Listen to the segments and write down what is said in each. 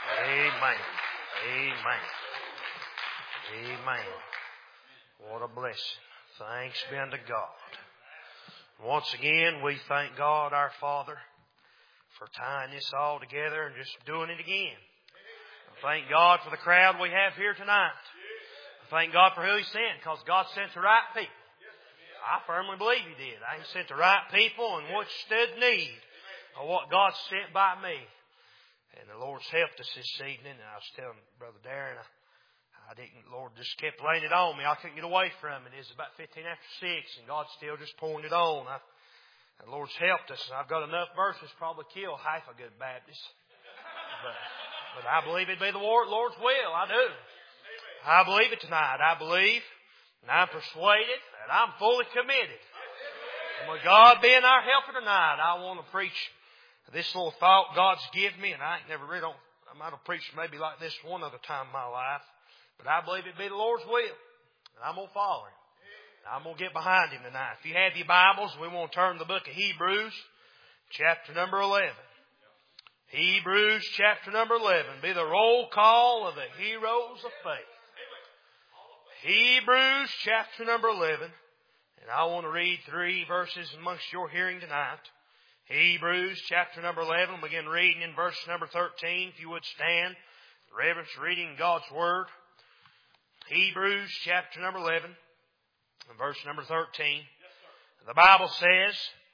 Amen. Amen. Amen. What a blessing. Thanks be unto God. Once again, we thank God our Father for tying this all together and just doing it again. Thank God for the crowd we have here tonight. Thank God for who He sent, because God sent the right people. I firmly believe He did. He sent the right people and what stood in need of what God sent by me. And the Lord's helped us this evening. And I was telling Brother Darren, the Lord just kept laying it on me. I couldn't get away from it. It was about 15 after 6, and God's still just pouring it on. And the Lord's helped us. And I've got enough verses to probably kill half a good Baptist. But I believe it'd be the Lord's will. I do. I believe it tonight. I believe, and I'm persuaded, that I'm fully committed. And with God being our helper tonight, I want to preach this little thought God's given me, and I might have preached maybe like this one other time in my life, but I believe it'd be the Lord's will, and I'm going to follow Him. I'm going to get behind Him tonight. If you have your Bibles, we want to turn to the book of Hebrews, chapter number 11. Hebrews, chapter number 11. Be the roll call of the heroes of faith. Hebrews, chapter number 11. And I want to read 3 verses amongst your hearing tonight. Hebrews chapter number 11. We'll begin reading in verse number 13. If you would stand, the reverence reading God's Word. Hebrews chapter number 11, verse number 13. The Bible says,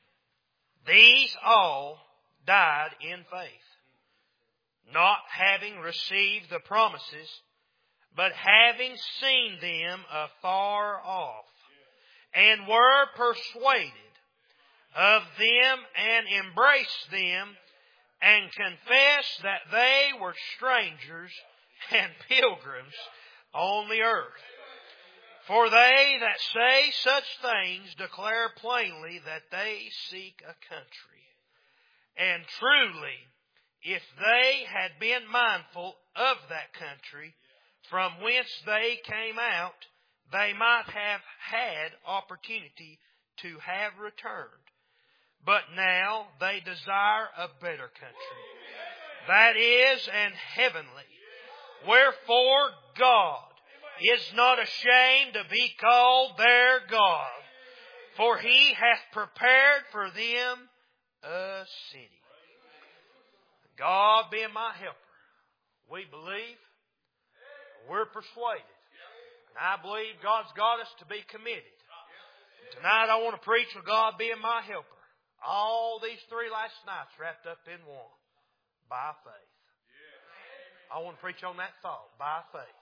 "These all died in faith, not having received the promises, but having seen them afar off, and were persuaded of them, and embraced them, and confessed that they were strangers and pilgrims on the earth. For they that say such things declare plainly that they seek a country. And truly, if they had been mindful of that country from whence they came out, they might have had opportunity to have returned. But now they desire a better country, that is, an heavenly. Wherefore God is not ashamed to be called their God, for He hath prepared for them a city." God being my helper, we believe, we're persuaded. And I believe God's got us to be committed. And tonight I want to preach with God being my helper. All these 3 last nights wrapped up in one. By faith. I want to preach on that thought. By faith.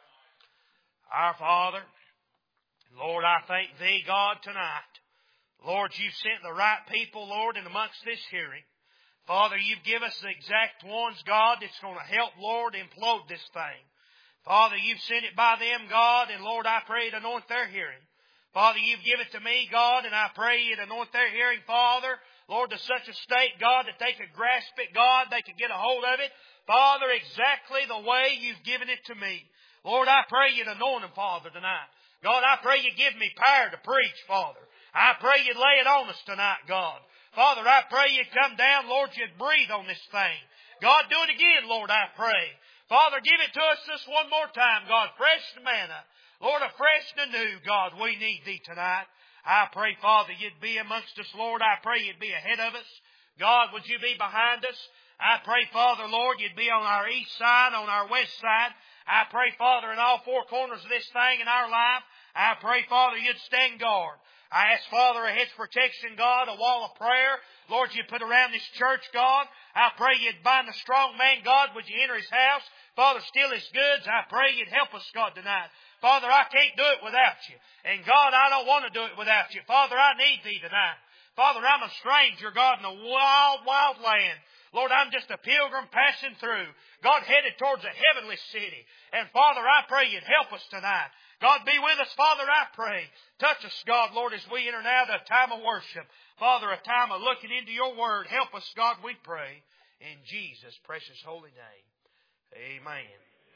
Our Father, Lord, I thank Thee, God, tonight. Lord, You've sent the right people, Lord, in amongst this hearing. Father, You've given us the exact ones, God, that's going to help, Lord, implode this thing. Father, You've sent it by them, God, and Lord, I pray to anoint their hearing. Father, You've given it to me, God, and I pray You to anoint their hearing, Father, Lord, to such a state, God, that they could grasp it, God, they could get a hold of it. Father, exactly the way You've given it to me. Lord, I pray You to anoint them, Father, tonight. God, I pray You give me power to preach, Father. I pray You'd lay it on us tonight, God. Father, I pray You'd come down, Lord, You'd breathe on this thing. God, do it again, Lord, I pray. Father, give it to us just one more time, God, fresh manna. Lord, afresh and anew, God, we need Thee tonight. I pray, Father, You'd be amongst us, Lord. I pray You'd be ahead of us. God, would You be behind us? I pray, Father, Lord, You'd be on our east side, on our west side. I pray, Father, in all 4 corners of this thing in our life, I pray, Father, You'd stand guard. I ask, Father, a hedge of protection, God, a wall of prayer. Lord, You put around this church, God. I pray You'd bind the strong man, God. Would You enter his house? Father, steal his goods. I pray You'd help us, God, tonight. Father, I can't do it without You. And God, I don't want to do it without You. Father, I need Thee tonight. Father, I'm a stranger, God, in a wild, wild land. Lord, I'm just a pilgrim passing through. God, headed towards a heavenly city. And Father, I pray You'd help us tonight. God, be with us, Father, I pray. Touch us, God, Lord, as we enter now to a time of worship. Father, a time of looking into Your Word. Help us, God, we pray. In Jesus' precious holy name. Amen.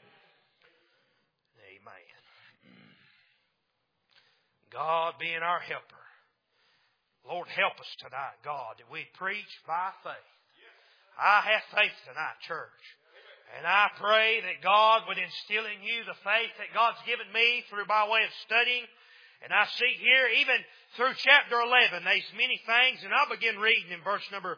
Amen. God being our helper. Lord, help us tonight, God, that we preach by faith. I have faith tonight, church. And I pray that God would instill in you the faith that God's given me through by way of studying. And I see here, even through chapter 11, there's many things, and I'll begin reading in verse number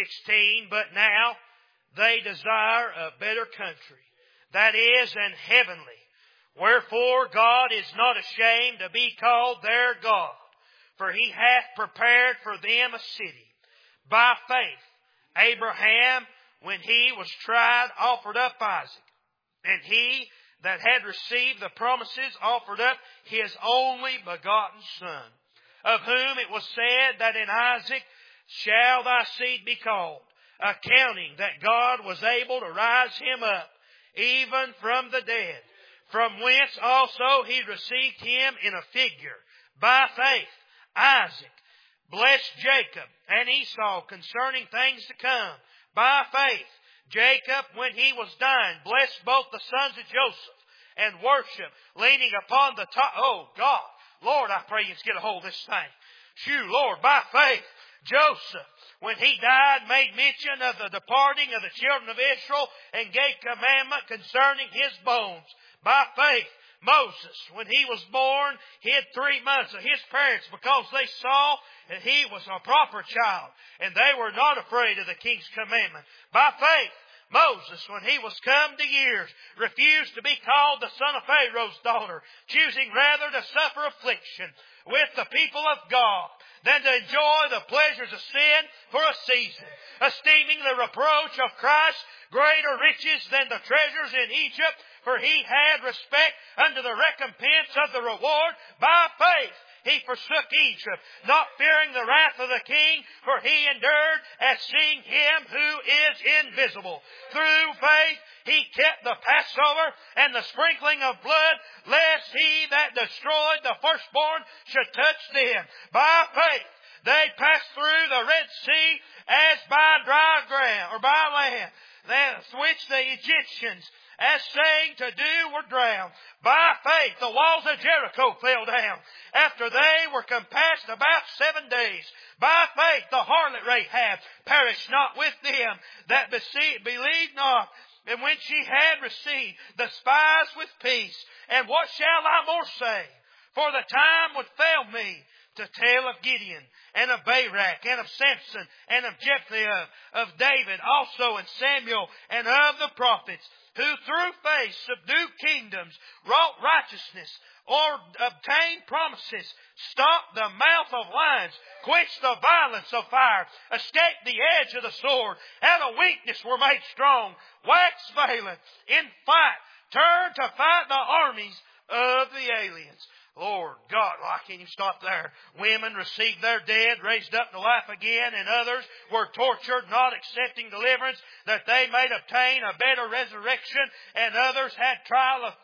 16. But now they desire a better country, that is, an heavenly. Wherefore God is not ashamed to be called their God, for He hath prepared for them a city. By faith, Abraham, when he was tried, offered up Isaac. And he that had received the promises offered up his only begotten Son, of whom it was said that in Isaac shall thy seed be called, accounting that God was able to rise him up, even from the dead, from whence also he received him in a figure. By faith, Isaac blessed Jacob and Esau concerning things to come. By faith, Jacob, when he was dying, blessed both the sons of Joseph and worshiped, leaning upon the top. Oh, God. Lord, I pray you get a hold of this thing. Phew, Lord, by faith, Joseph, when he died, made mention of the departing of the children of Israel and gave commandment concerning his bones. By faith, Moses, when he was born, hid 3 months of his parents because they saw that he was a proper child, and they were not afraid of the king's commandment. By faith, Moses, when he was come to years, refused to be called the son of Pharaoh's daughter, choosing rather to suffer affliction with the people of God than to enjoy the pleasures of sin for a season, esteeming the reproach of Christ greater riches than the treasures in Egypt, for he had respect unto the recompense of the reward. By faith he forsook Egypt, not fearing the wrath of the king, for he endured as seeing him who is invisible. Through faith he kept the Passover and the sprinkling of blood, lest he that destroyed the firstborn should touch them. By faith they passed through the Red Sea as by dry ground, or by land, which the Egyptians, as saying to do, were drowned. By faith the walls of Jericho fell down, after they were compassed about 7 days. By faith the harlot Rahab perished not with them that believed not, and when she had received the spies with peace. And what shall I more say? For the time would fail me to tell of Gideon, and of Barak, and of Samson, and of Jephthah, of David also, and Samuel, and of the prophets, who through faith subdued kingdoms, wrought righteousness, or obtained promises, stopped the mouth of lions, quenched the violence of fire, escaped the edge of the sword, out of weakness were made strong, waxed valiant, in fight, turned to fight the armies of the aliens. Lord God, why can't you stop there? Women received their dead, raised up to life again, and others were tortured, not accepting deliverance, that they might obtain a better resurrection, and others had trial of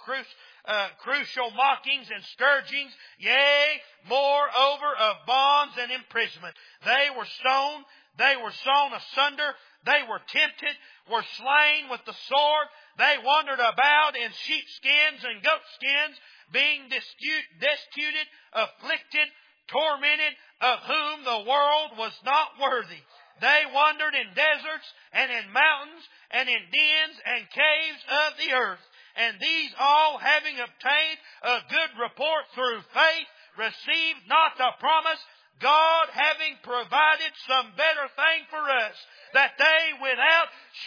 crucial mockings and scourgings, yea, moreover of bonds and imprisonment. They were stoned, they were sawn asunder, they were tempted, were slain with the sword, they wandered about in sheepskins and goatskins, being destitute, afflicted, tormented, of whom the world was not worthy. They wandered in deserts and in mountains and in dens and caves of the earth. And these all, having obtained a good report through faith, received not the promise, God having provided some better thing for us, that they without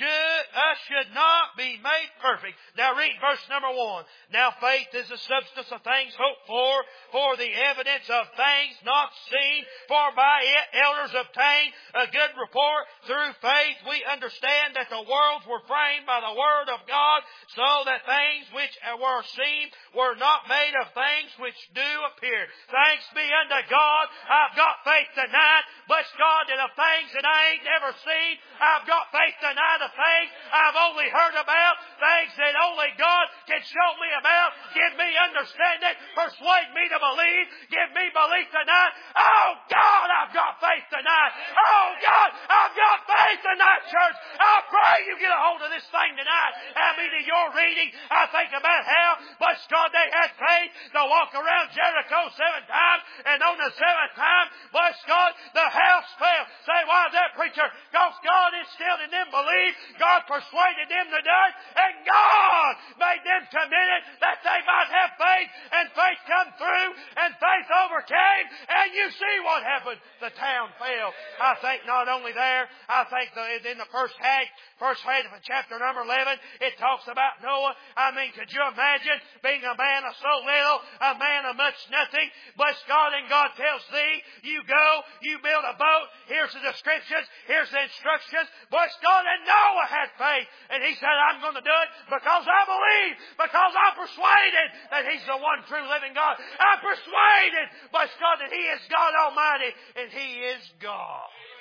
should not be made perfect. Now read verse number 1. Now faith is the substance of things hoped for the evidence of things not seen. For by it elders obtained a good report. Through faith we understand that the worlds were framed by the word of God, so that things which were seen were not made of things which do appear. Thanks be unto God, I've got faith tonight. Bless God that of things that I ain't never seen, I've got faith tonight of things I've only heard about, things that only God can show me about. Give me understanding, persuade me to believe, give me belief tonight. Oh God, I've got faith tonight. Oh God, I've got faith tonight, church. I pray you get a hold of this thing tonight. I mean, in your reading, I think about how, bless God, they had faith to walk around Jericho 7 times, and on the 7th time, bless God, the house fell. say, why is that, preacher? Because God instilled in them belief. God persuaded them to do it. And God made them committed that they might have faith. And faith come through. And faith overcame. And you see what happened. The town fell. I think not only there. I think in the first half of chapter number 11, it talks about Noah. I mean, could you imagine being a man of so little, a man of much nothing? Bless God, and God tells thee, you go, you build a boat. Here's the descriptions. Here's the instructions. Bless God, and Noah had faith. And he said, I'm going to do it because I believe, because I'm persuaded that He's the one true living God. I'm persuaded, bless God, that He is God Almighty, and He is God.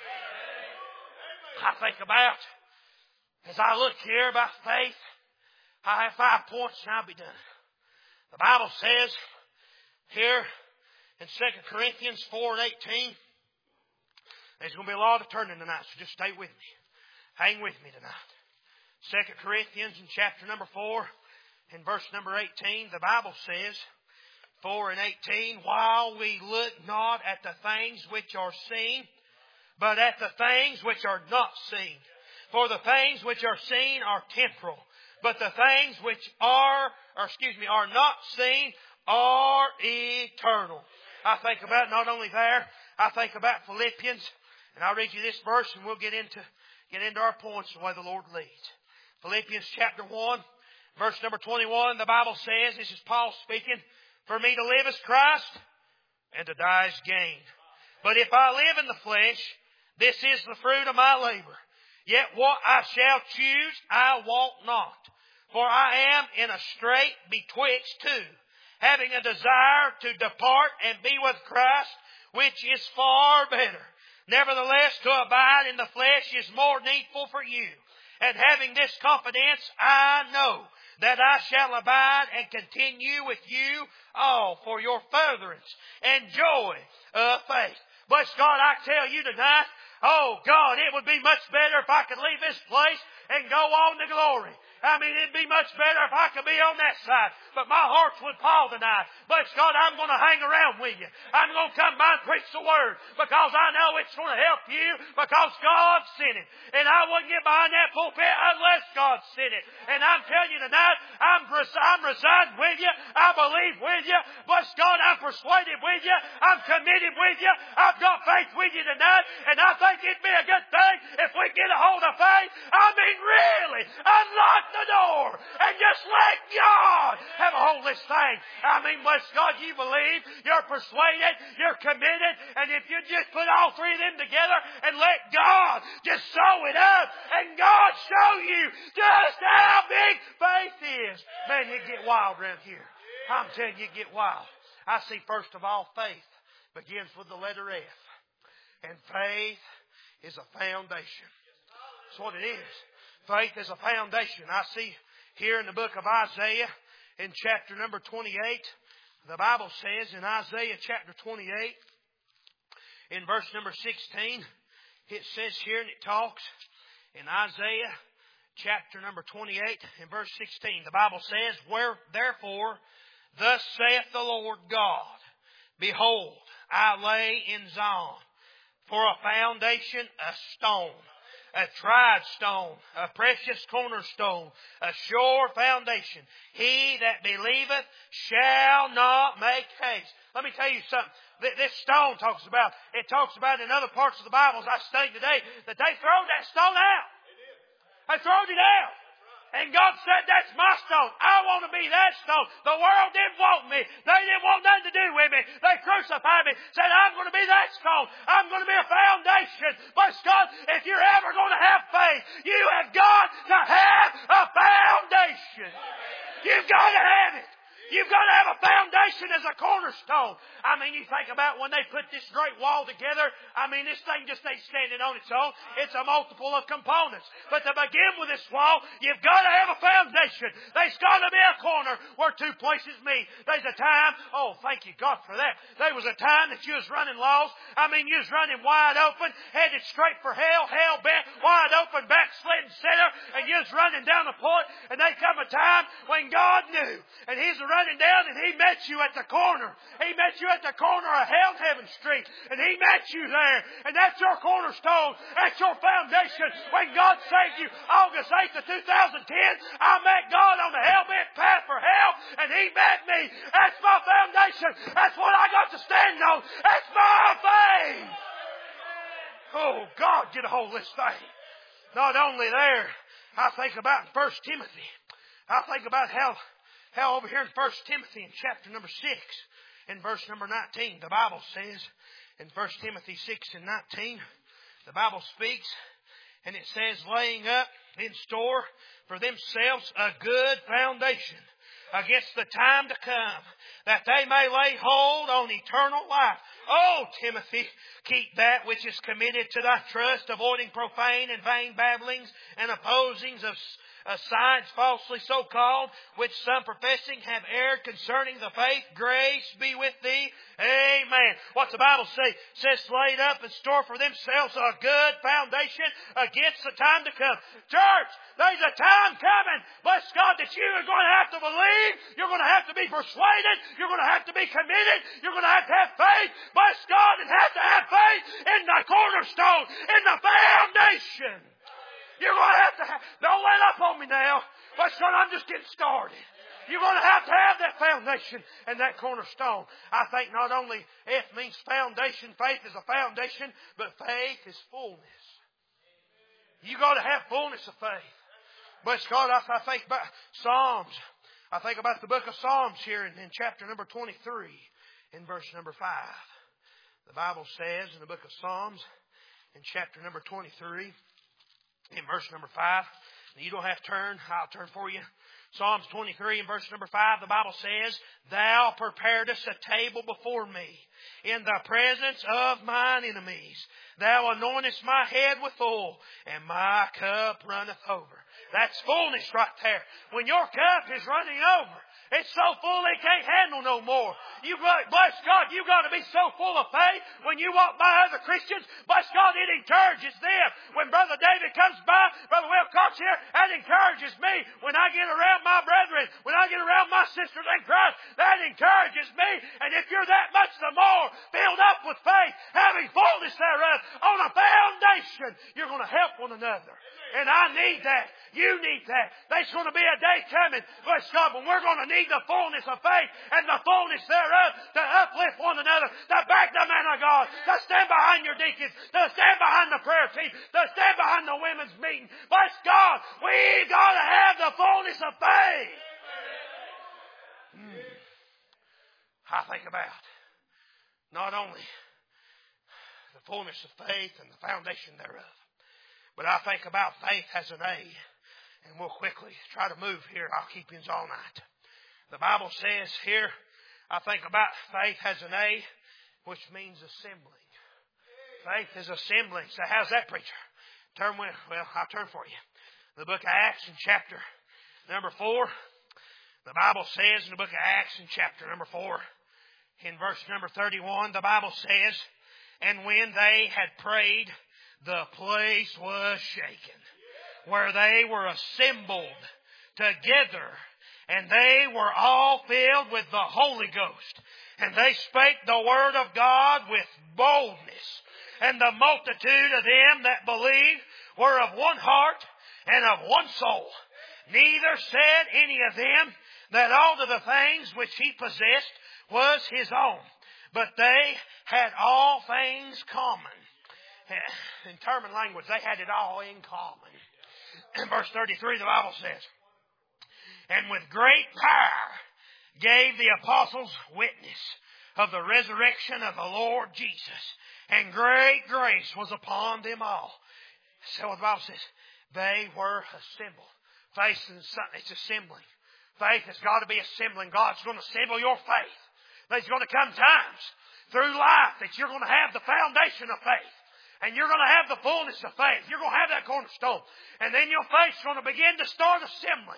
I think about, as I look here about faith, I have 5 points and I'll be done. The Bible says here in 2 Corinthians 4:18, there's going to be a lot of turning tonight, so just stay with me. Hang with me tonight. 2 Corinthians in chapter number 4, in verse number 18, the Bible says, 4 and 18, while we look not at the things which are seen, but at the things which are not seen. For the things which are seen are temporal, but the things which are not seen are eternal. I think about not only there, I think about Philippians, and I'll read you this verse and we'll get into our points the way the Lord leads. Philippians chapter 1, verse number 21, the Bible says, this is Paul speaking, for me to live is Christ, and to die is gain. But if I live in the flesh, this is the fruit of my labor. Yet what I shall choose, I walk not. For I am in a strait betwixt two, having a desire to depart and be with Christ, which is far better. Nevertheless, to abide in the flesh is more needful for you. And having this confidence, I know that I shall abide and continue with you all for your furtherance and joy of faith. Bless God, I tell you tonight, oh God, it would be much better if I could leave this place and go on to glory. I mean, it'd be much better if I could be on that side. But my heart's with Paul tonight. Bless God, I'm going to hang around with you. I'm going to come by and preach the Word because I know it's going to help you because God sent it. And I wouldn't get behind that pulpit unless God sent it. And I'm telling you tonight, I'm residing with you. I believe with you. Bless God, I'm persuaded with you. I'm committed with you. I've got faith with you tonight. And I think it'd be a good thing if we get a hold of faith. I mean, really, unlock the door and just let God have a hold of this thing. I mean, bless God, you believe, you're persuaded, you're committed, and if you just put all 3 of them together and let God just sow it up and God show you just how big faith is, man, you get wild around here. I'm telling you, get wild. I see, first of all, faith begins with the letter F. And faith is a foundation. That's what it is. Faith is a foundation. I see here in the book of Isaiah in chapter number 28, the Bible says in Isaiah chapter 28, in verse number 16, it says here, and it talks in Isaiah chapter number 28, in verse 16, the Bible says, therefore, thus saith the Lord God, behold, I lay in Zion for a foundation a stone, a tried stone, a precious cornerstone, a sure foundation. He that believeth shall not make haste. Let me tell you something. This stone talks about in other parts of the Bible, as I studied today, that they throwed that stone out. They throwed it out. And God said, that's my stone. I want to be that stone. The world didn't want me. They didn't want nothing to do with me. They crucified me. Said, I'm going to be that stone. I'm going to be a foundation. Bless God, if you're ever going to have faith, you have got to have a foundation. You've got to have it. You've got to have a foundation as a cornerstone. I mean, you think about when they put this great wall together, I mean, this thing just ain't standing on its own. It's a multiple of components. But to begin with this wall, you've got to have a foundation. foundation. There's got to be a corner where two places meet. There's a time, oh, thank you God for that. There was a time that you was running lost. I mean, you was running wide open, headed straight for hell, hell bent, wide open, backslidden sinner, and you was running down the point, and there come a time when God knew, and He's running down, and He met you at the corner. He met you at the corner of Hell and Heaven Street, and He met you there, and that's your cornerstone. That's your foundation. When God saved you August 8th of 2010, I met God on the hell-bent path for hell, and He met me. That's my foundation. That's what I got to stand on. That's my faith. Oh, God, get a hold of this thing. Not only there, I think about 1 Timothy. I think about how over here in 1 Timothy in chapter number 6, in verse number 19, the Bible says, in 1 Timothy 6 and 19, the Bible speaks, and it says, laying up in store for themselves a good foundation against the time to come, that they may lay hold on eternal life. Oh, Timothy, keep that which is committed to thy trust, avoiding profane and vain babblings and opposings of science falsely so called, which some professing have erred concerning the faith. Grace be with thee. Amen. What's the Bible say? It says, laid up and store for themselves a good foundation against the time to come. Church, there's a time coming, bless God, that you are going to have to believe. You're going to have to be persuaded. You're going to have to be committed. You're going to have faith. Bless God, and have to have faith in the cornerstone, in the foundation. You're going to have, don't let up on me now. But son, I'm just getting started. You're going to have that foundation and that cornerstone. I think not only F means foundation, faith is a foundation, but faith is fullness. You got to have fullness of faith. Bless God, I think about Psalms. I think about the book of Psalms here in chapter number 23, in verse number 5. The Bible says in the book of Psalms, in chapter number 23, in verse number 5. You don't have to turn. I'll turn for you. Psalms 23 and verse number 5, the Bible says, Thou preparedst a table before me in the presence of mine enemies. Thou anointest my head with oil, and my cup runneth over. That's fullness right there. When your cup is running over, it's so full it can't handle no more. Bless God, you've got to be so full of faith when you walk by other Christians. Bless God, it encourages them. When Brother David comes by, Brother Wilcox here, that encourages me. When I get around my brethren, when I get around my sisters in Christ, that encourages me. And if you're that much the more filled up with faith, having fullness thereof, on a foundation, you're going to help one another. And I need that. You need that. There's going to be a day coming, bless God, when we're going to need the fullness of faith and the fullness thereof to uplift one another, to back the man of God, to stand behind your deacons, to stand behind the prayer team, to stand behind the women's meeting. Bless God, we've got to have the fullness of faith. I think about not only the fullness of faith and the foundation thereof, but I think about faith as an A. And we'll quickly try to move here. I'll keep you all night. The Bible says here, I think about faith as an A, which means assembling. Faith is assembling. So how's that, preacher? Turn with, well, I'll turn for you. The book of Acts in chapter number 4. The Bible says in the book of Acts in chapter number 4, in verse number 31, the Bible says, And when they had prayed, the place was shaken, where they were assembled together, and they were all filled with the Holy Ghost. And they spake the word of God with boldness. And the multitude of them that believed were of one heart and of one soul. Neither said any of them that all of the things which he possessed was his own, but they had all things common. In term and language, they had it all in common. In verse 33, the Bible says, And with great power gave the apostles witness of the resurrection of the Lord Jesus, and great grace was upon them all. So the Bible says, they were assembled. Faith is something, it's assembling. Faith has got to be assembling. God's going to assemble your faith. There's going to come times through life that you're going to have the foundation of faith. And you're going to have the fullness of faith. You're going to have that cornerstone. And then your faith's going to begin to start assembling.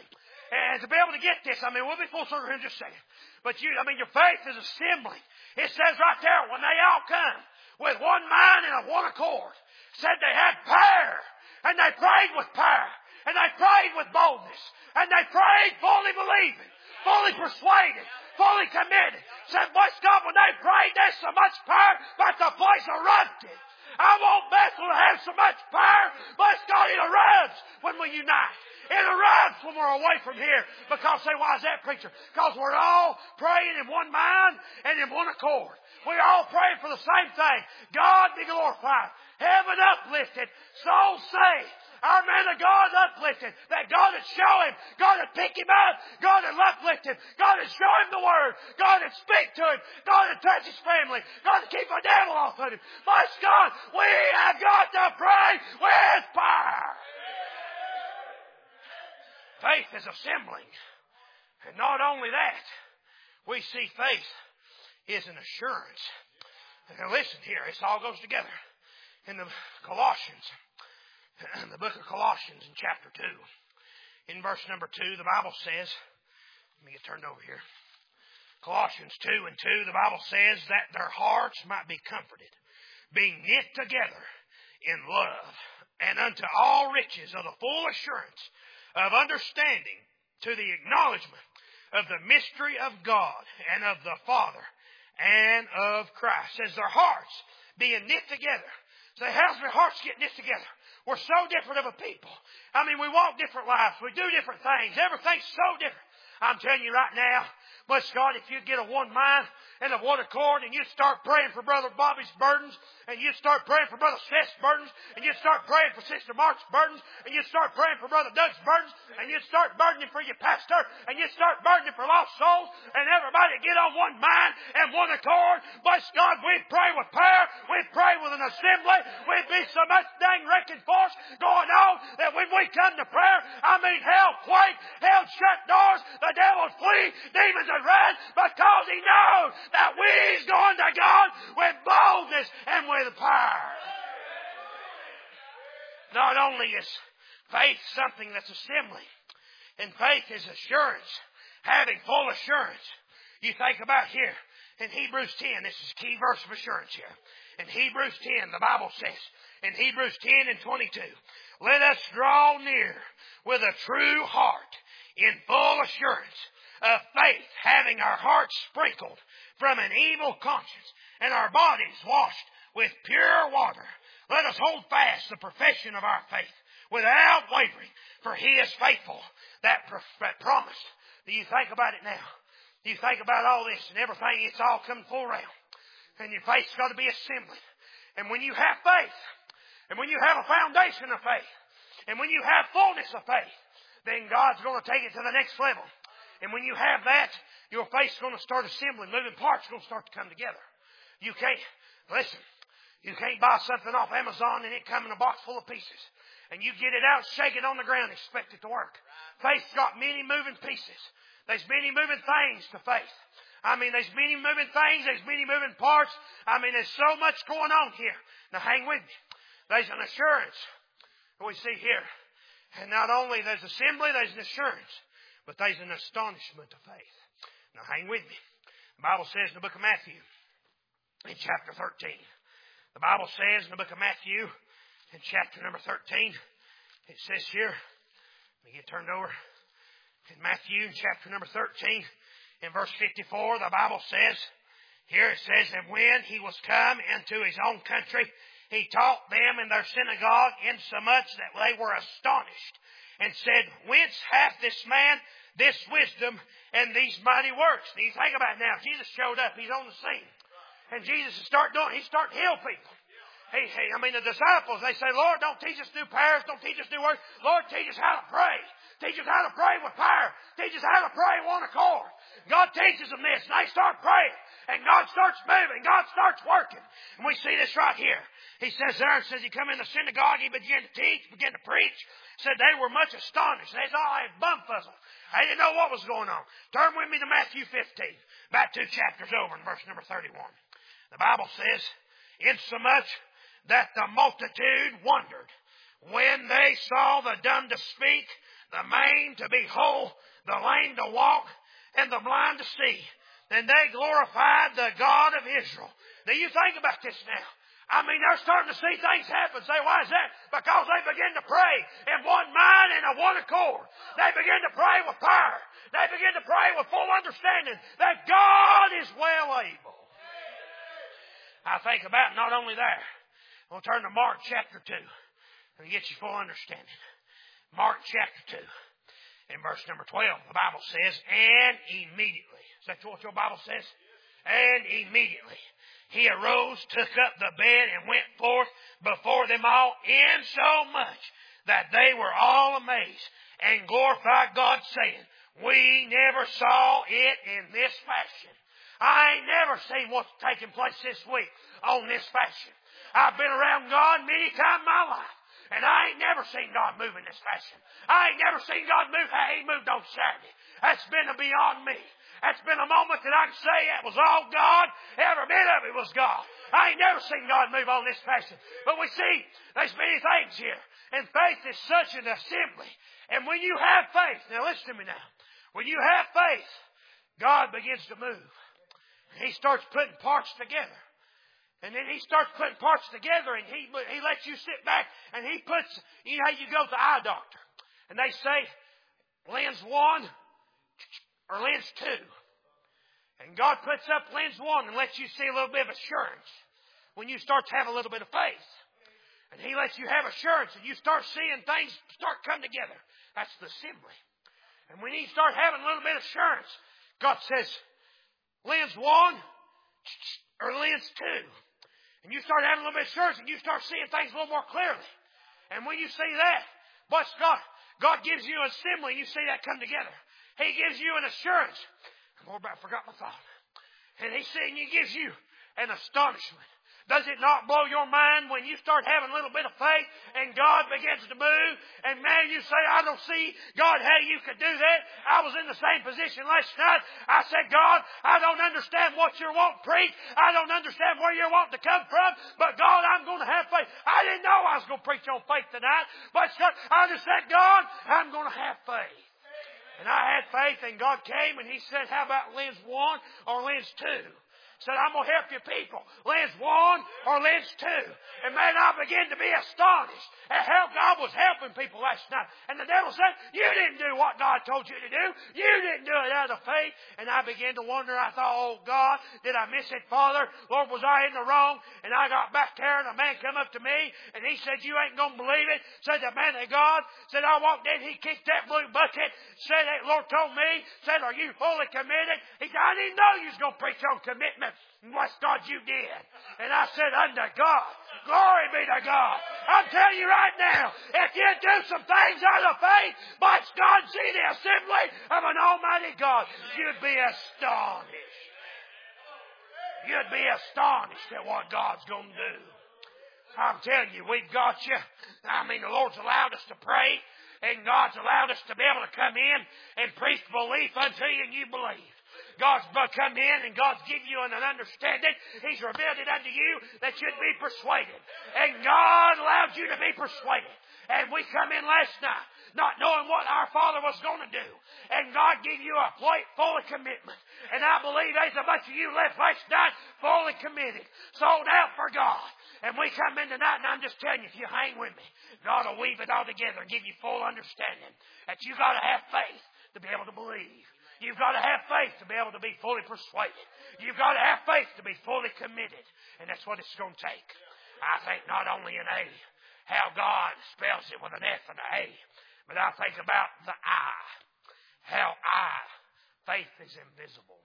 And to be able to get this, we'll be full circle here in just a second. But your faith is assembling. It says right there, when they all come with one mind and of one accord, said they had power, and they prayed with power, and they prayed with boldness, and they prayed fully believing, fully persuaded, fully committed. Said, bless God, when they prayed, there's so much power, but the place erupted. I want Bethel to have so much power. Bless God, it erupts when we unite. It erupts when we're away from here. Because, say, why is that, preacher? Because we're all praying in one mind and in one accord. We're all praying for the same thing. God be glorified. Heaven uplifted. Souls saved. Our man of God uplifted. That God would show him. God would pick him up. God would uplift him. God would show him the Word. God would speak to him. God would touch his family. God would keep the devil off of him. Bless God, we have got to pray with power. Faith is assembling. And not only that, we see faith is an assurance. Now listen here, this all goes together. In the Colossians, in the book of Colossians in chapter 2, in verse number 2, the Bible says, let me get turned over here. Colossians 2 and 2, the Bible says that their hearts might be comforted, being knit together in love, and unto all riches of the full assurance of understanding to the acknowledgement of the mystery of God and of the Father and of Christ. Says their hearts being knit together. Say, how's their hearts get knit together? We're so different of a people. We walk different lives. We do different things. Everything's so different. I'm telling you right now, bless God, if you get a one mind and of one accord, and you start praying for Brother Bobby's burdens, and you start praying for Brother Seth's burdens, and you start praying for Sister Mark's burdens, and you start praying for Brother Doug's burdens, and you start burdening for your pastor, and you start burdening for lost souls, and everybody get on one mind and one accord. Bless God, we pray with power, we pray with an assembly, we'd be so much dang wrecking force going on that when we come to prayer, hell quake, hell shut doors, the devil flee, demons would run, because he knows that we's going to God with boldness and with power. Not only is faith something that's assembling, and faith is assurance, having full assurance. You think about here in Hebrews 10, this is a key verse of assurance here. In Hebrews 10, the Bible says, in Hebrews 10 and 22, let us draw near with a true heart in full assurance of faith, having our hearts sprinkled from an evil conscience and our bodies washed with pure water. Let us hold fast the profession of our faith without wavering, for He is faithful that promised. Do you think about it now? Do you think about all this and everything? It's all coming full round. And your faith's got to be assembling. And when you have faith, and when you have a foundation of faith, and when you have fullness of faith, then God's going to take it to the next level. And when you have that, your faith's going to start assembling. Moving parts are going to start to come together. You can't buy something off Amazon and it come in a box full of pieces. And you get it out, shake it on the ground, expect it to work. Faith's got many moving pieces. There's many moving things to faith. There's many moving things. There's many moving parts. There's so much going on here. Now hang with me. There's an assurance we see here. And not only there's assembly, there's an assurance, but there's an astonishment of faith. Now hang with me. The Bible says in the book of Matthew, in chapter 13, the Bible says in the book of Matthew, in chapter number 13, it says here, let me get turned over. In Matthew, in chapter number 13, in verse 54, the Bible says, here it says, and when he was come into his own country, he taught them in their synagogue, insomuch that they were astonished, and said, whence hath this man this wisdom and these mighty works? And you think about it now, Jesus showed up, He's on the scene. And Jesus is starting to heal people. The disciples, they say, Lord, don't teach us new prayers, don't teach us new words. Lord, teach us how to pray. Teach us how to pray with power. Teach us how to pray in one accord. God teaches them this, and they start praying. And God starts moving. God starts working. And we see this right here. He says there, he come in the synagogue, he began to teach, began to preach. Said they were much astonished. They all had bumfuzzled. They didn't know what was going on. Turn with me to Matthew 15. About 2 chapters over in verse number 31. The Bible says, insomuch that the multitude wondered when they saw the dumb to speak, the maimed to be whole, the lame to walk, and the blind to see. And they glorified the God of Israel. Now you think about this now. I mean, they're starting to see things happen. Say, why is that? Because they begin to pray in one mind and in one accord. They begin to pray with power. They begin to pray with full understanding that God is well able. I think about not only that. We'll turn to Mark chapter 2 and get you full understanding. Mark chapter 2 in verse number 12, the Bible says, and immediately. Is that what your Bible says? And immediately he arose, took up the bed, and went forth before them all, insomuch that they were all amazed, and glorified God, saying, we never saw it in this fashion. I ain't never seen what's taking place this week on this fashion. I've been around God many times in my life, and I ain't never seen God move in this fashion. I ain't never seen God move how He moved on Saturday. That's been beyond me. That's been a moment that I can say that was all God. Every bit of it was God. I ain't never seen God move on this fashion. But we see there's many things here. And faith is such an assembly. And when you have faith, now listen to me now. When you have faith, God begins to move. He starts putting parts together. And then He starts putting parts together and He lets you sit back and He puts, you know how you go to the eye doctor. And they say, lens 1 or lens 2. And God puts up lens 1 and lets you see a little bit of assurance when you start to have a little bit of faith. And He lets you have assurance and you start seeing things start come together. That's the assembly. And when you start having a little bit of assurance, God says, lens 1 or lens 2. And you start having a little bit of assurance and you start seeing things a little more clearly. And when you see that, bless God, God gives you an assembly and you see that come together. He gives you an assurance. I forgot my thought. And He gives you an astonishment. Does it not blow your mind when you start having a little bit of faith and God begins to move? And man, you say, I don't see, God, how you could do that. I was in the same position last night. I said, God, I don't understand what you're wanting to preach. I don't understand where you're wanting to come from. But God, I'm going to have faith. I didn't know I was going to preach on faith tonight. But I just said, God, I'm going to have faith. And I had faith and God came and He said, how about lens 1 or lens 2? Said, I'm going to help you people. Lens 1 or lens 2. And man, I began to be astonished at how God was helping people last night. And the devil said, you didn't do what God told you to do. You didn't do it out of faith. And I began to wonder. I thought, oh God, did I miss it, Father? Lord, was I in the wrong? And I got back there and a man come up to me and he said, you ain't going to believe it. Said the man of God. Said, I walked in, he kicked that blue bucket. Said, the Lord told me. Said, are you fully committed? He said, I didn't know you was going to preach on commitment. Bless God, you did. And I said, unto God, glory be to God. I'm telling you right now, if you do some things out of faith, bless God, see the assembly of an almighty God, you'd be astonished. You'd be astonished at what God's going to do. I'm telling you, we've got you. I mean, the Lord's allowed us to pray, and God's allowed us to be able to come in and preach belief unto you, and you believe. God's come in and God's given you an understanding. He's revealed it unto you that you'd be persuaded. And God allowed you to be persuaded. And we come in last night not knowing what our Father was going to do. And God gave you a plate full of commitment. And I believe there's a bunch of you left last night fully committed, sold out for God. And we come in tonight, and I'm just telling you, if you hang with me, God will weave it all together and give you full understanding that you got to have faith to be able to believe. You've got to have faith to be able to be fully persuaded. You've got to have faith to be fully committed. And that's what it's going to take. I think not only an A, how God spells it with an F and an A, but I think about the I. How faith is invisible.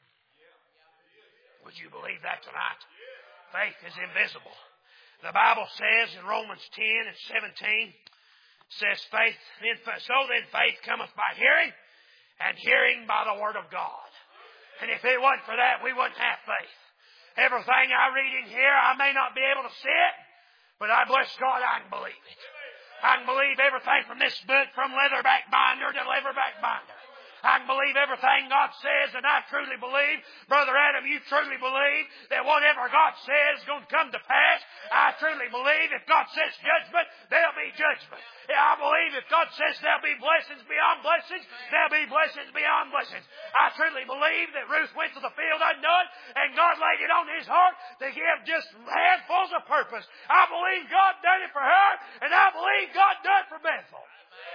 Would you believe that tonight? Faith is invisible. The Bible says in Romans 10 and 17, says faith, so then faith cometh by hearing, and hearing by the Word of God. And if it wasn't for that, we wouldn't have faith. Everything I read in here, I may not be able to see it, but I bless God, I can believe it. I can believe everything from this book, from leatherback binder to leatherback binder. I can believe everything God says, and I truly believe, Brother Adam, you truly believe that whatever God says is going to come to pass. I truly believe if God says judgment, there'll be judgment. I believe if God says there'll be blessings beyond blessings, there'll be blessings beyond blessings. I truly believe that Ruth went to the field unknown, and God laid it on his heart to give just handfuls of purpose. I believe God done it for her, and I believe God done it for Bethel.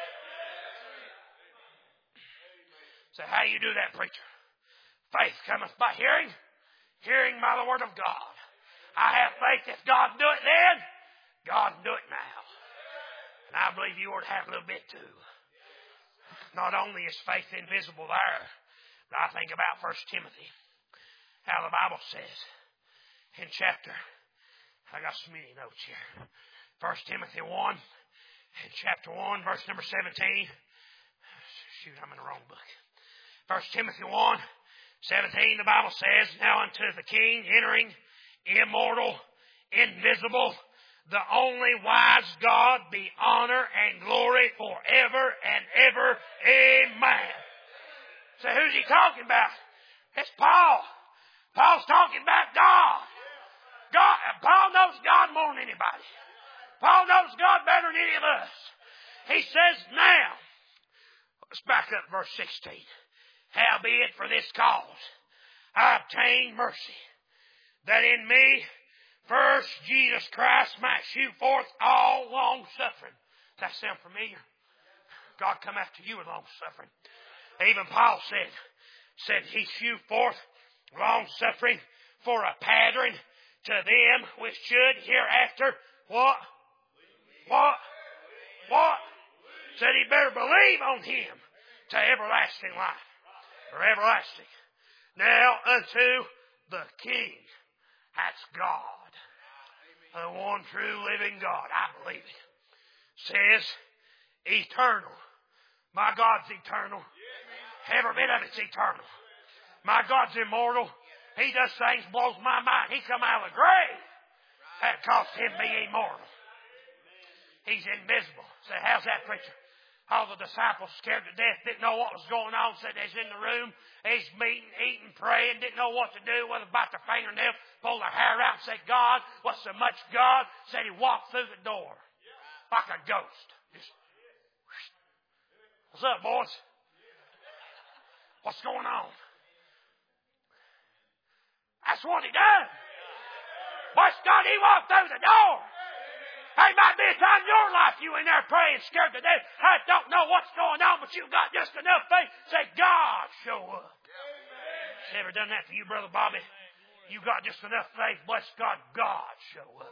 So how you do that, preacher? Faith cometh by hearing, hearing by the word of God. I have faith if God can do it then, God can do it now. And I believe you ought to have a little bit too. Not only is faith invisible there, but I think about 1 Timothy. How the Bible says in chapter, I got so many notes here. 1 Timothy 1, in chapter 1, verse number 17. Shoot, I'm in the wrong book. 1 Timothy 1, 17, the Bible says, Now unto the King, entering, immortal, invisible, the only wise God, be honor and glory forever and ever. Amen. So who's he talking about? It's Paul. Paul's talking about God. Paul knows God more than anybody. Paul knows God better than any of us. He says, now, let's back up verse 16. Howbeit for this cause I obtained mercy, that in me first Jesus Christ might shew forth all long suffering. Does that sound familiar? God come after you with long suffering. Even Paul said he shew forth long suffering for a pattern to them which should hereafter what? Said he better believe on him to everlasting life. Or everlasting. Now unto the King. That's God. The one true living God. I believe it. Says eternal. My God's eternal. Every bit of it's eternal. My God's immortal. He does things blows my mind. He come out of the grave. That cost him being immortal. He's invisible. Say, how's that, preacher? All the disciples scared to death, didn't know what was going on, said they's in the room, he's meeting, eating, praying, didn't know what to do, whether bite their fingernail, pull their hair out, say, God, what's so much God? Said he walked through the door like a ghost. Just, what's up, boys? What's going on? That's what he done. Bless God, he walked through the door. There might be a time in your life you in there praying, scared to death. I don't know what's going on, but you've got just enough faith. Say, God, show up. Has ever done that for you, Brother Bobby? You got just enough faith. Bless God, God, show up.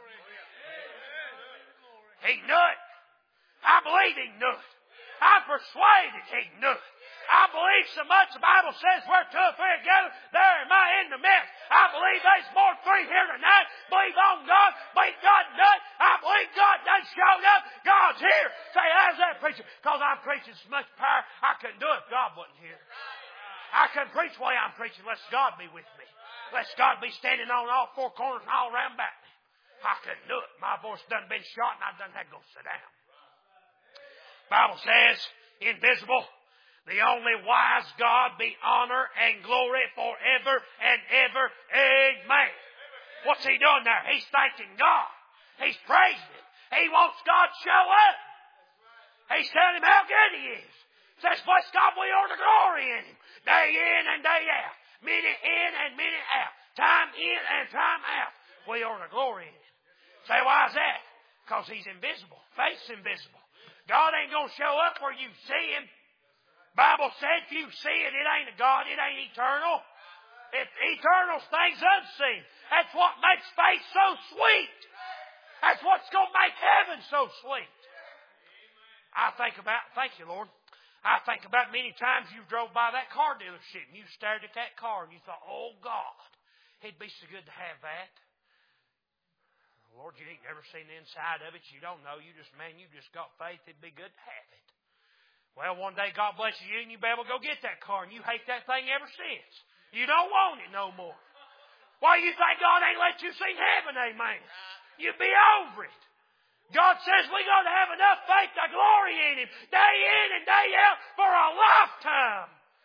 He knew it. I believe he knew it. I'm persuaded he knew it. I believe so much the Bible says where two or three are gathered, there am I in the midst. I believe there's more than three here tonight. Believe on God. Believe God done. I believe God done showed up. God's here. Say, how's that, preacher? Because I'm preaching so much power, I couldn't do it if God wasn't here. I couldn't preach the way I'm preaching unless God be with me. Unless God be standing on all four corners and all around back me. I couldn't do it. My voice done been shot and I done had to go sit down. Bible says, invisible, the only wise God, be honor and glory forever and ever. Amen. What's he doing there? He's thanking God. He's praising him. He wants God to show up. He's telling him how good he is. Says, bless God, we are the glory in him. Day in and day out. Minute in and minute out. Time in and time out. We are the glory in him. Say, why is that? Because he's invisible. Faith's invisible. God ain't going to show up where you see him. Bible said if you see it, it ain't a God. It ain't eternal. If eternal things unseen. That's what makes faith so sweet. That's what's going to make heaven so sweet. I think about, thank you, Lord. I think about many times you drove by that car dealership and you stared at that car and you thought, oh God, it'd be so good to have that. Lord, you ain't never seen the inside of it. You don't know. You just got faith. It'd be good to have it. Well, one day God blesses you and you be able to go get that car and you hate that thing ever since. You don't want it no more. Why you think God ain't let you see heaven, amen? You be over it. God says we got to have enough faith to glory in him day in and day out for a lifetime.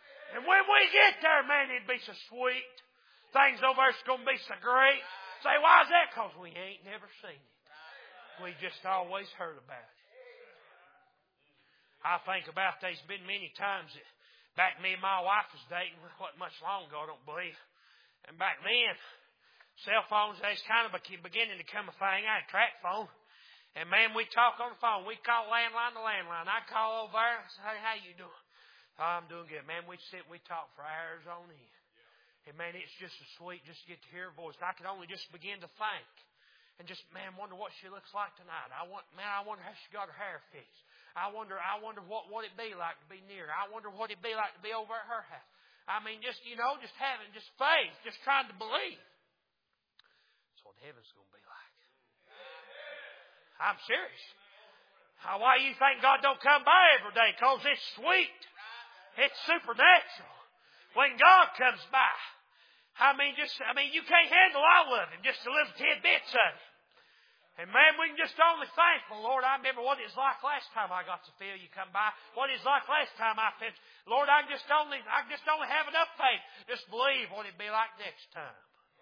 And when we get there, man, it'd be so sweet. Things over there's going to be so great. Say, why is that? Because we ain't never seen it. We just always heard about it. I think about there's been many times that back me and my wife was dating, wasn't much long ago, I don't believe. And back then, cell phones, they was kind of beginning to become a thing. I had a track phone. And man, we'd talk on the phone. We'd call landline to landline. I'd call over there and say, hey, how you doing? Oh, I'm doing good. Man, we'd sit, we'd talk for hours on end. And man, it's just so sweet just to get to hear her voice. I could only just begin to think. And just, man, wonder what she looks like tonight. I wonder how she got her hair fixed. I wonder what it'd be like to be near her. I wonder what it'd be like to be over at her house. I mean, just having just faith, just trying to believe. That's what heaven's going to be like. I'm serious. Why do you think God don't come by every day? Because it's sweet. It's supernatural. When God comes by, you can't handle all of Him, just a little tidbits of it. And man, we can just only thankful, Lord, I remember what it was like last time I got to feel you come by. What it was like last time I felt. Lord, I just only have enough faith. Just believe what it'd be like next time.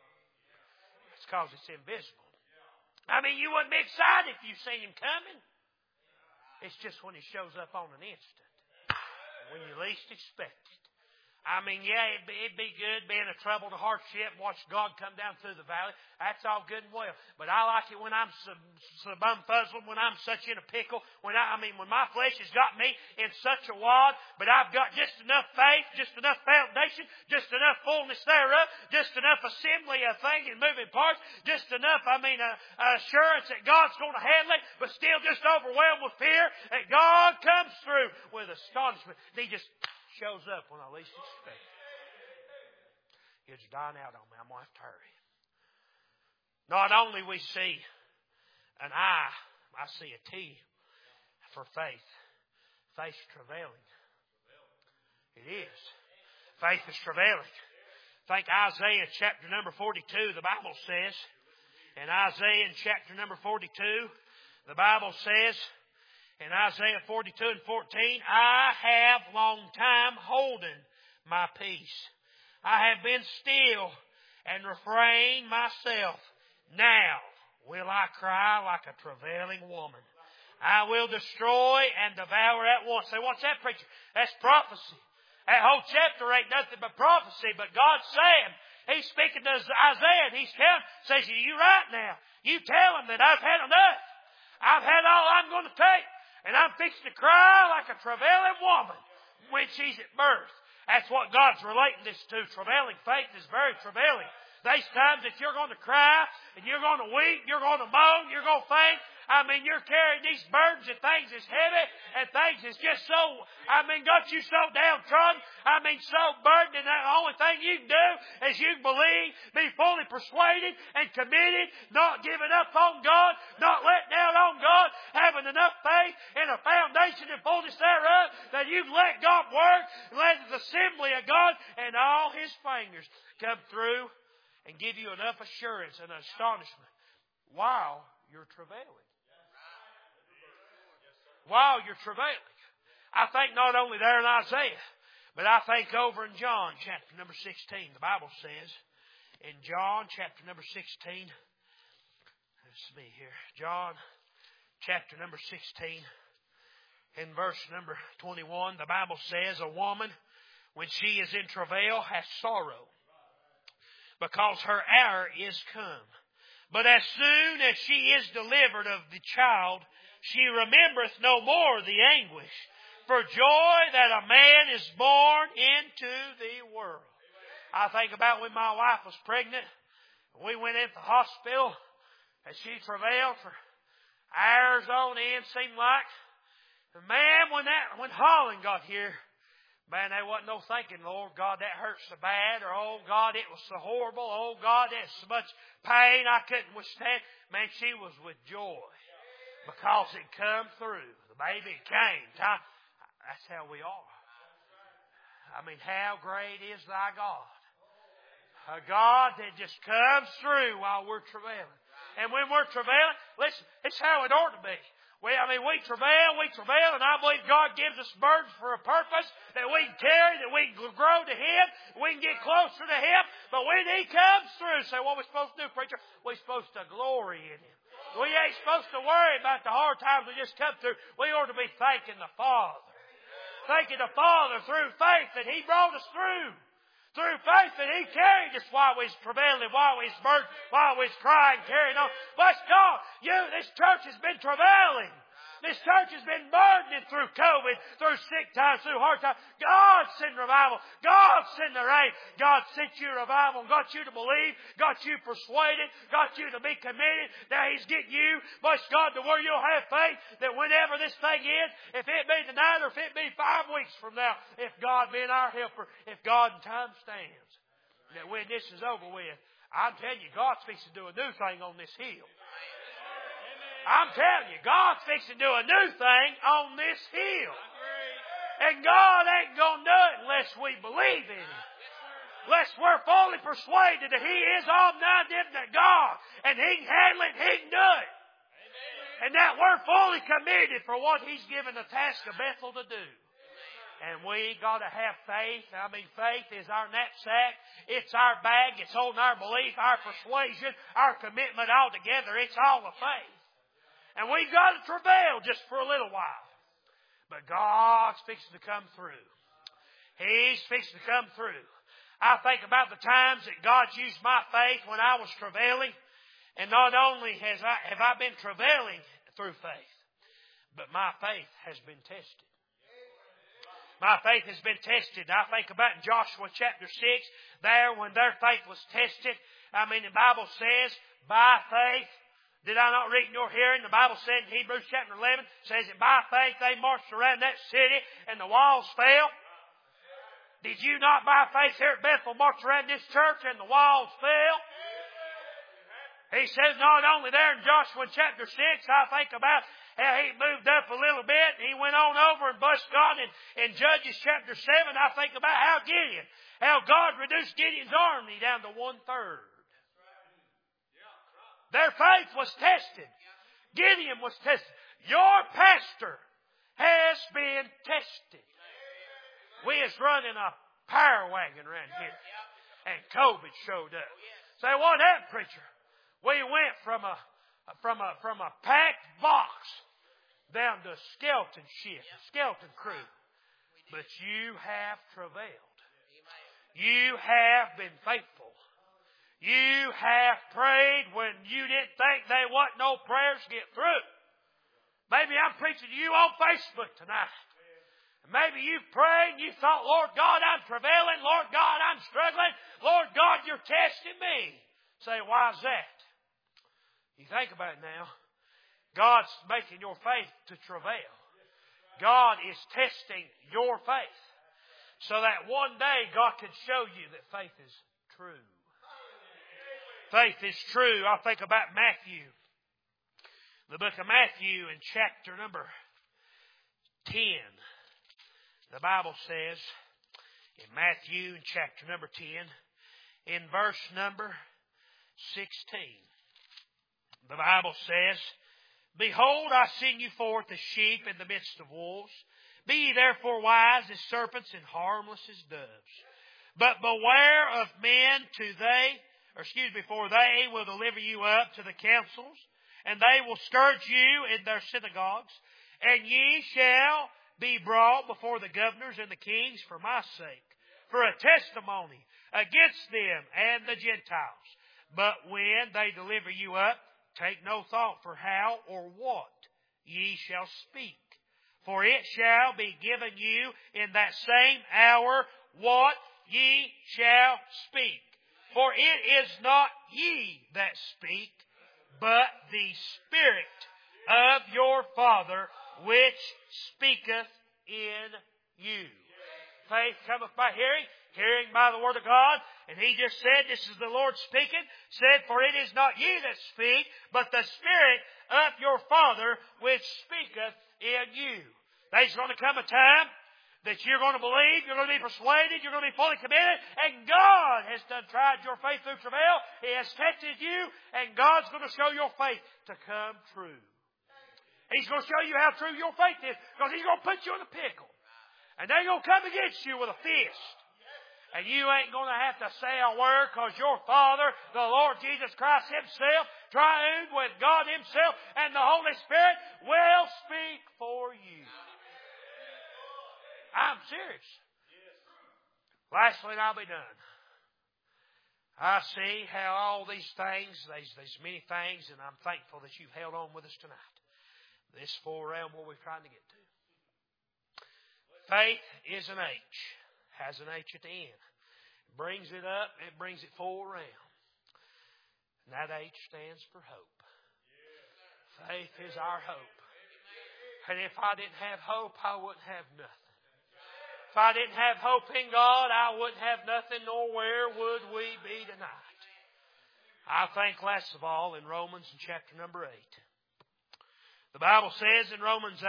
It's because it's invisible. You wouldn't be excited if you seen Him coming. It's just when He shows up on an instant. When you least expect it. It'd be good being in trouble and hardship, watch God come down through the valley. That's all good and well. But I like it when I'm so bumfuzzled, when I'm such in a pickle, when my flesh has got me in such a wad, but I've got just enough faith, just enough foundation, just enough fullness thereof, just enough assembly of things and moving parts, just enough, assurance that God's going to handle it, but still just overwhelmed with fear that God comes through with astonishment. He just shows up when I least expect it. It's dying out on me. I'm going to have to hurry. Not only we see an I see a T for faith. Faith travailing. It is. Faith is travailing. Think Isaiah chapter number 42, the Bible says. In Isaiah in chapter number 42, the Bible says, in Isaiah 42 and 14, I have long time holden my peace. I have been still and refrained myself. Now will I cry like a travailing woman. I will destroy and devour at once. Say, what's that, preacher? That's prophecy. That whole chapter ain't nothing but prophecy, but God's saying, He's speaking to Isaiah and He's telling, says, you right now. You tell him that I've had enough. I've had all I'm going to take. And I'm fixing to cry like a travailing woman when she's at birth. That's what God's relating this to. Travailing faith is very travailing. There's times that you're going to cry and you're going to weep, you're going to moan, you're going to faint. You're carrying these burdens and things is heavy and things is just so, got you so downtrodden. So burdened, and the only thing you can do is you can believe, be fully persuaded and committed, not giving up on God, not letting down on God, having enough faith in a foundation and fullness thereof that you can let God work, let the assembly of God and all His fingers come through and give you enough assurance and astonishment while you're travailing. While you're travailing. I think not only there in Isaiah, but I think over in John chapter number 16. The Bible says in John chapter number 16. Let's see here. John chapter number 16. In verse number 21, the Bible says, a woman, when she is in travail, has sorrow, because her hour is come. But as soon as she is delivered of the child, she remembereth no more the anguish for joy that a man is born into the world. I think about when my wife was pregnant. We went into the hospital and she travailed for hours on end, seemed like. And man, when Holland got here, man, there wasn't no thinking, Lord God, that hurts so bad, or oh God, it was so horrible, oh God, that's so much pain I couldn't withstand. Man, she was with joy. Because it come through. The baby came. That's how we are. How great is thy God. A God that just comes through while we're travailing. And when we're travailing, listen, it's how it ought to be. We travail, and I believe God gives us burdens for a purpose that we can carry, that we can grow to Him, we can get closer to Him. But when He comes through, say, what are we supposed to do, preacher? We're supposed to glory in Him. We ain't supposed to worry about the hard times we just come through. We ought to be thanking the Father. Thanking the Father through faith that He brought us through. Through faith that He carried us while we was travailing, while we was burdened, while we was crying, carrying on. Bless God, this church has been travailing. This church has been burdened through COVID, through sick times, through hard times. God sent revival. God sent the rain. God sent you revival, got you to believe, got you persuaded, got you to be committed. Now He's getting you, bless God, to where you'll have faith that whenever this thing ends, if it be tonight or if it be 5 weeks from now, if God being our helper, if God in time stands, that when this is over with, I'm telling you, God's fixing to do a new thing on this hill. I'm telling you, God's fixing to do a new thing on this hill. And God ain't going to do it unless we believe in Him. Unless we're fully persuaded that He is omnipotent God. And He can handle it, He can do it. And that we're fully committed for what He's given the task of Bethel to do. And we got to have faith. I mean, faith is our knapsack. It's our bag. It's holding our belief, our persuasion, our commitment all together. It's all the faith. And we've got to travail just for a little while. But God's fixing to come through. He's fixing to come through. I think about the times that God's used my faith when I was travailing. And not only have I been travailing through faith, but my faith has been tested. My faith has been tested. I think about in Joshua chapter 6, there when their faith was tested. I mean, the Bible says, by faith, did I not read in your hearing? The Bible said in Hebrews chapter 11, says that by faith they marched around that city and the walls fell. Did you not by faith here at Bethel march around this church and the walls fell? He says not only there in Joshua chapter 6, I think about how he moved up a little bit. He went on over and blessed God in Judges chapter 7. I think about how God reduced Gideon's army down to 1/3. Their faith was tested. Gideon was tested. Your pastor has been tested. We was running a power wagon around here. And COVID showed up. Say, what happened, preacher? We went from a packed box down to a skeleton ship, skeleton crew. But you have travailed. You have been faithful. You have prayed when you didn't think there wasn't no prayers to get through. Maybe I'm preaching to you on Facebook tonight. Maybe you've prayed and you thought, Lord God, I'm travailing. Lord God, I'm struggling. Lord God, you're testing me. Say, why is that? You think about it now. God's making your faith to travail. God is testing your faith. So that one day God can show you that faith is true. Faith is true. I think about Matthew. The book of Matthew in chapter number 10. The Bible says in Matthew in chapter number 10, in verse number 16, the Bible says, Behold, I send you forth as sheep in the midst of wolves. Be ye therefore wise as serpents and harmless as doves. But beware of men for they will deliver you up to the councils, and they will scourge you in their synagogues, and ye shall be brought before the governors and the kings for my sake, for a testimony against them and the Gentiles. But when they deliver you up, take no thought for how or what ye shall speak. For it shall be given you in that same hour what ye shall speak. For it is not ye that speak, but the Spirit of your Father which speaketh in you. Faith cometh by hearing, hearing by the Word of God. And He just said, this is the Lord speaking, said, For it is not ye that speak, but the Spirit of your Father which speaketh in you. There's going to come a time that you're going to believe, you're going to be persuaded, you're going to be fully committed, and God has tried your faith through travail. He has tested you, and God's going to show your faith to come true. He's going to show you how true your faith is, because He's going to put you in a pickle. And they're going to come against you with a fist. And you ain't going to have to say a word, because your Father, the Lord Jesus Christ Himself, triune with God Himself and the Holy Spirit, will speak for you. I'm serious. Lastly, and I'll be done. I see how all these things, these many things, and I'm thankful that you've held on with us tonight. This full realm where we're trying to get to. Faith is an H. Has an H at the end. It brings it up, it brings it full round. And that H stands for hope. Faith is our hope. And if I didn't have hope, I wouldn't have nothing. If I didn't have hope in God, I wouldn't have nothing, nor where would we be tonight. I think last of all in Romans in chapter number 8. The Bible says in Romans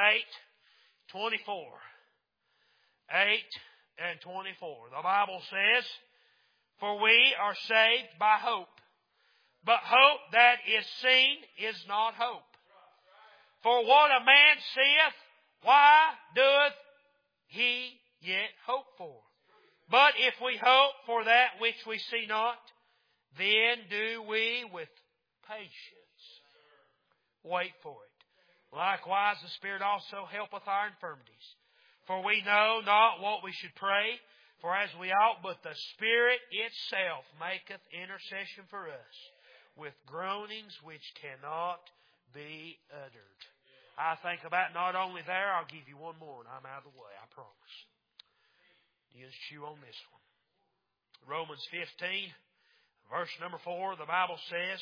8:24. 8 and 24. The Bible says, "For we are saved by hope. But hope that is seen is not hope. For what a man seeth, why doeth he yet hope for? But if we hope for that which we see not, then do we with patience wait for it. Likewise, the Spirit also helpeth our infirmities. For we know not what we should pray for as we ought, but the Spirit itself maketh intercession for us with groanings which cannot be uttered." I think about not only there, I'll give you one more and I'm out of the way, I promise. You just chew on this one. Romans 15, verse number 4, the Bible says,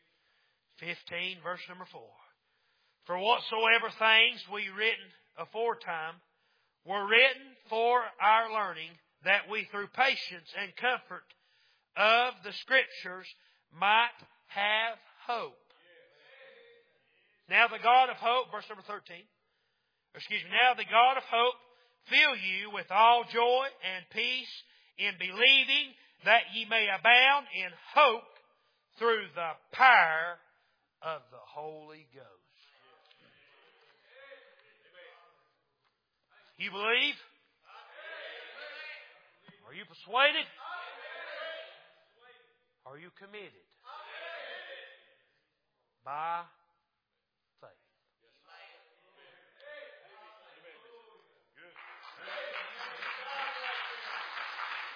15, verse number 4. "For whatsoever things we written aforetime were written for our learning, that we through patience and comfort of the Scriptures might have hope. Now the God of hope," verse number 13, "Now the God of hope fill you with all joy and peace in believing, that ye may abound in hope through the power of the Holy Ghost." You believe? Are you persuaded? Are you committed? By